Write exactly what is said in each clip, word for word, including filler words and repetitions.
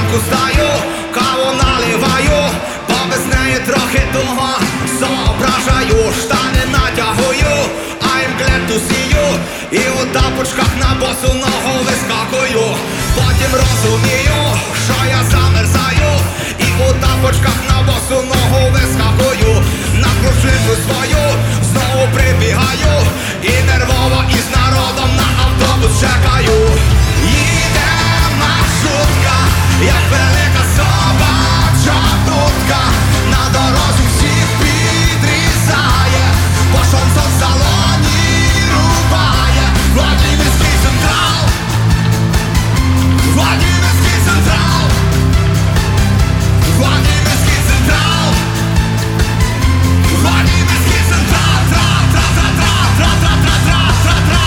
ранку стаю, каву наливаю, бо без неї трохи туго соображаю. Штани натягую, а імклету сію, і у тапочках на босу ногу вискакую. Потім розумію, що я замерзаю, і у тапочках на босу ногу вискакую. На крушинку свою знову прибігаю, і нервово із народом на автобус чекаю. Їде маршрутка, як велика собача будка, на дорозі всіх підрізає, бо шансон в салоні рубає. Владимирський централ, Владимирський централ, Владимирський централ, Владимирський централ, тра-тра-тра-тра-тра-тра-тра-тра-тра.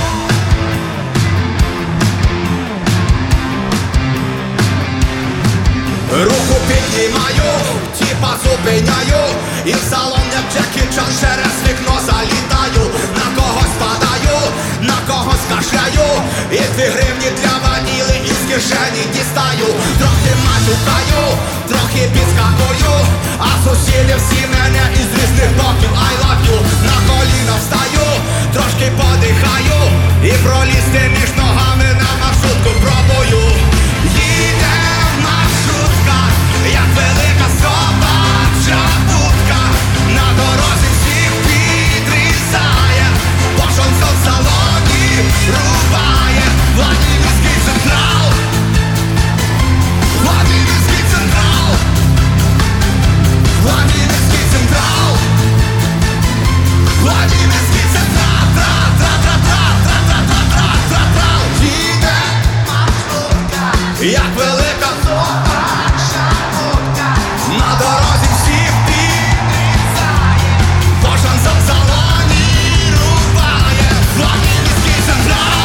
Руку піднімаю, тіпа зупиняю, і в салон як Джекі Чан через вікно залітаю. На когось падаю, на когось кашляю, і дві гривні для ваніли із кишені дістаю. Трохи матюкаю, трохи підскакую, а сусіди всі мене із різних боків I love you. На коліна встаю, трошки подихаю, і пролізти між ногами на маршрутку пробую. Їде маршрутка, як велика собача будка, на дорозі всіх підрізає, бо шансон в салоні рубає. Владимирський централ, Владимирський централ, Владимирський централ, Владимирський централ, тра-тра-тра-тра-тра-тра-тра-тра-тра. Їде маршрутка, як велика собача будка, на дорозі всіх підрізає, бо шансон в салоні рубає. Владимирський централ,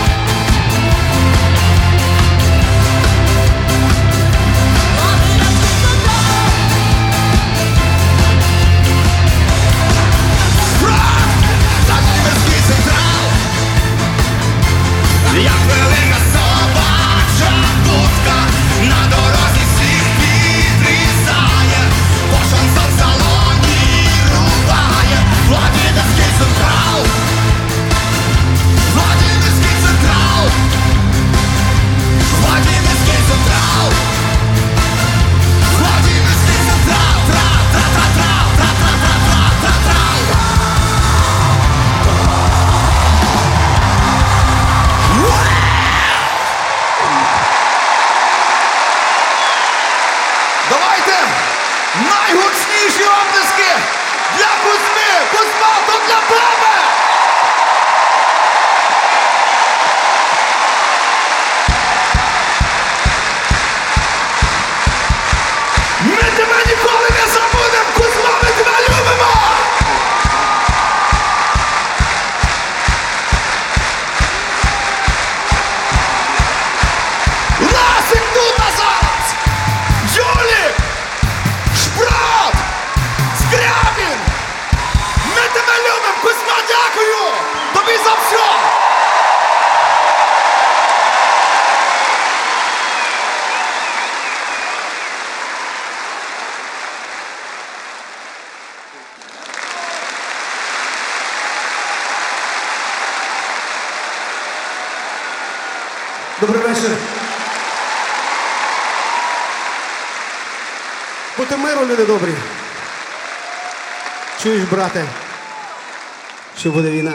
Владимирський централ, як велика собача будка, на дорозі всіх підрізає, бо шансон в салоні рубає. Владимирський централ, Владимирський централ, Владимирський централ, Владимирський централ, тра-тра-тра-тра-тра-тра-тра-тра-тра. Давайте найгучніші оплески для Кузьми! Кузьма, то для тебе! Ми тебе ніколи не забудемо! Кузьма, ми тебе любимо! Ласик тут зараз! Юлік! Шпрот! Скрябін! Ми тебе любимо! Кузьма, дякую! Тобі за все! Добрий вечір. Будьте миру, люди добрі. Чуєш, брате, що буде війна?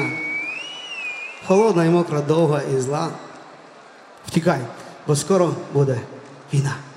Холодна і мокра, довга і зла. Втікай, бо скоро буде війна.